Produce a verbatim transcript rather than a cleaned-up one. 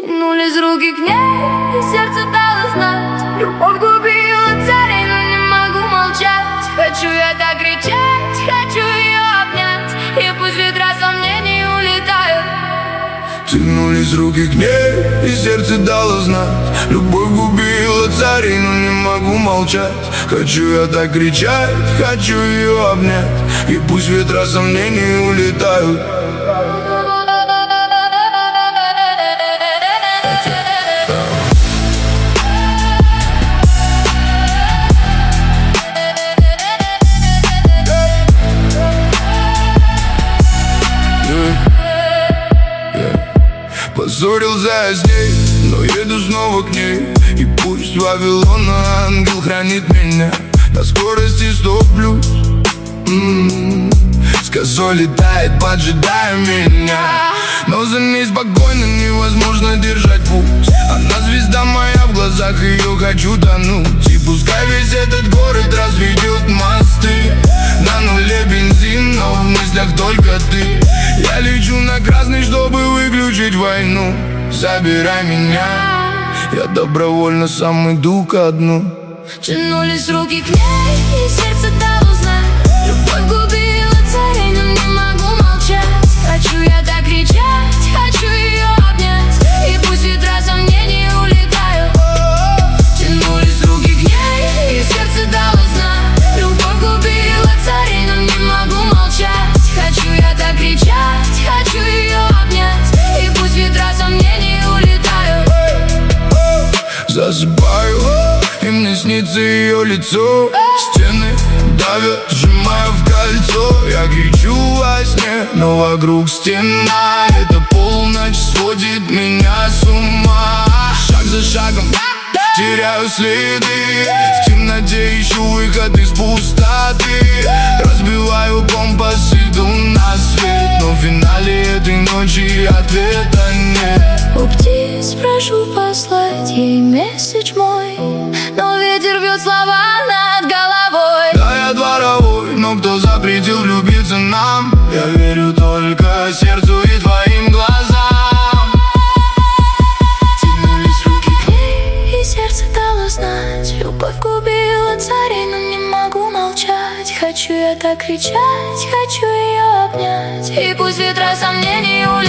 Тянулись руки к ней, и сердце дало знать. Любовь губила царей, но не могу молчать. Хочу я так кричать, хочу ее обнять, и пусть ветра сомнений улетают. Тянулись руки к ней, и сердце дало знать. Любовь губила царей, но не могу молчать. Хочу я так кричать, хочу ее обнять, и пусть ветра сомнений улетают. Позорился я с ней, но еду снова к ней. И пусть Вавилона ангел хранит меня. На скорости сто плюс м-м-м. С козой летает, поджидая меня. Но за ней спокойно невозможно держать путь. Она звезда моя, в глазах ее хочу тонуть. И пускай весь этот город разведет мосты. На нуле бензин, но в мыслях только ты. Я лечу на красный, чтобы выключить войну. Забирай меня, я добровольно сам иду ко дну. Тянулись руки к ней, и сердце дало знать. Любовь губила царей, но не могу молчать. Хочу я так кричать, хочу ее обнять, и пусть ветра сомнений улетают. Тянулись руки к ней, и сердце дало знать. Любовь губила царей, но не могу молчать. Хочу я так кричать, хочу ее обнять, и пусть ветра сомнений улетают. Засыпаю, и мне снится ее лицо. Стены давят, сжимая в кольцо. Я кричу во сне, но вокруг стена. Эта полночь сводит меня с ума. Шаг за шагом теряю следы. В темноте ищу выход из пустоты. Разбиваю компас, иду на свет. Но в финале этой ночи ответа нет. У птиц прошу послать ей месседж мой, но ветер бьет слова над головой. Да, я дворовой, но кто запретил влюбиться нам? Я верю только сердцу и твоим глазам. Тянулись руки к ней, и сердце дало знать. Любовь губила царей, но не могу молчать. Хочу я так кричать, хочу ее обнять, и пусть ветра сомнений улетают.